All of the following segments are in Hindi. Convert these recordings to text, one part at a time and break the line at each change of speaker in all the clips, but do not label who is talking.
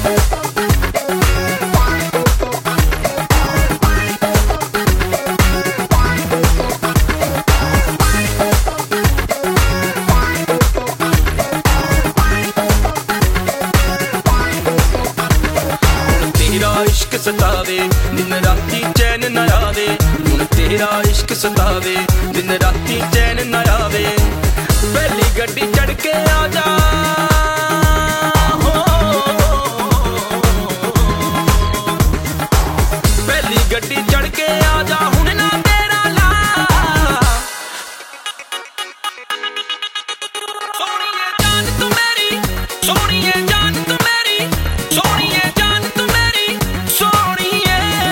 इश्क सतावे दिन राती चैन न आवे, हुण तेरा इश्क सतावे दिन राती चैन न आवे। पहली गड्डी चढ़ के आ जा, पहली गड्डी चढ़ के आ जा, हुण ना तेरा ला। सोहणीए जान तू मेरी, सोहणीए जान तू मेरी, सोहणीए जान तू मेरी, सोहणीए।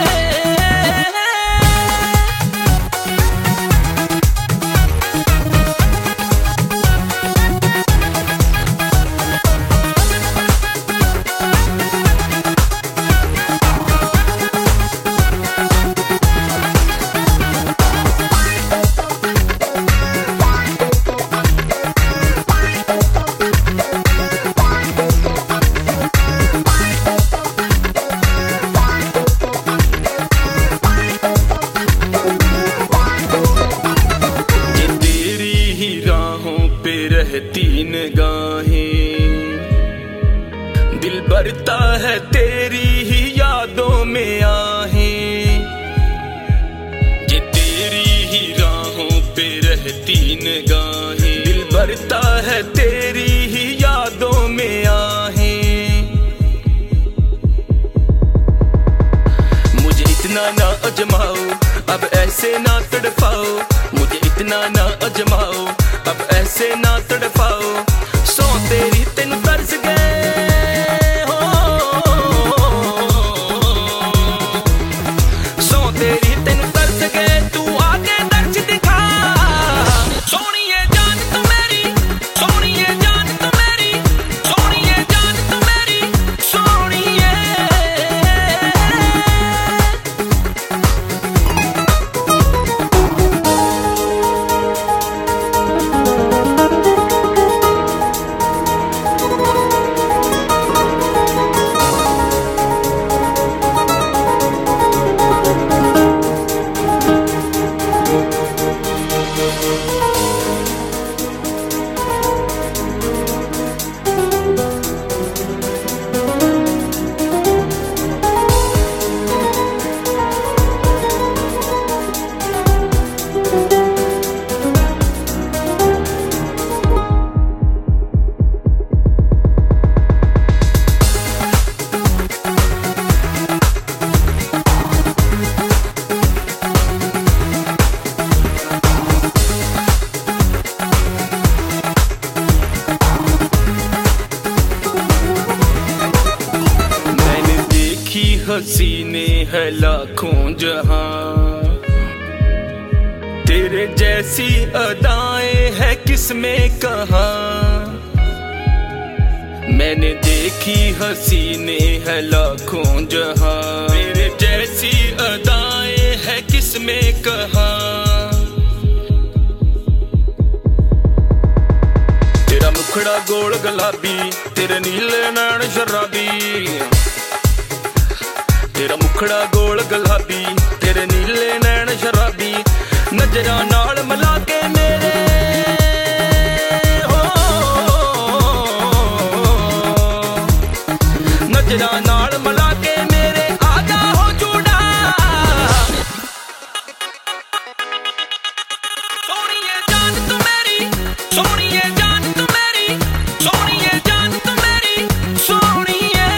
रहती निगाहें दिल भरता है तेरी ही यादों में आहें, ये तेरी ही राहों पे रहती निगाहें दिल भरता है तेरी ही यादों में आहें। मुझे इतना ना अजमाओ अब ऐसे ना तड़पाओ, मुझे इतना ना अजमाओ अब ऐसे ना तड़पाओ। सौ तेरी तेन तरस गए हो, सौ तेरी तेन तरस गए, तू आगे दर्ज दिखा। सोहणीए जान तू मेरी, सोहणीए जान तू मेरी, सोहणीए जान तू मेरी, सोहणीए। हसीने है लाखों जहां, तेरे जैसी अदाएं है किसमें कहा। मैंने देखी हसीने है लाखों जहां, तेरे जैसी अदाएं है किसमें कहा। तेरा मुखड़ा गोल गुलाबी, तेरे नीले नैन शराबी, तेरा मुखड़ा गोल गुलाबी, तेरे नीले नैन शराबी, नजरां नाल मिला के मेरे हो, नजरां नाल मिला के मेरे आजा हो जुड़ा। सोहणीए जान तू मेरी, सोहणीए जान तू मेरी, सोहणीए जान तू मेरी, सोहणीए।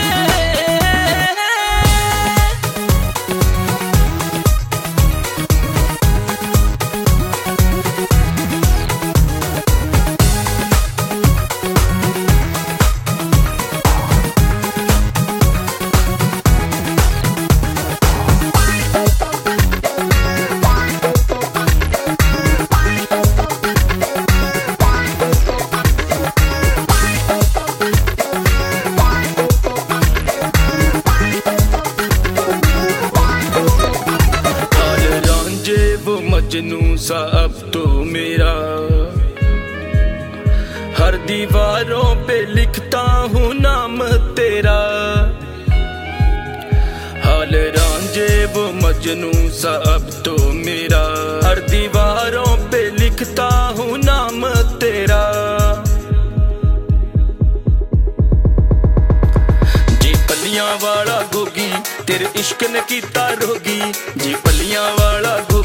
मजनू सा अब तो मेरा, हर दीवारों पे लिखता हूँ नाम तेरा। मजनू सा अब तो मेरा, हर दीवारों पे लिखता हूँ नाम तेरा। जी पलियां वाला गोगी तेरे इश्क ने कीता रोगी, जी पलियां वाला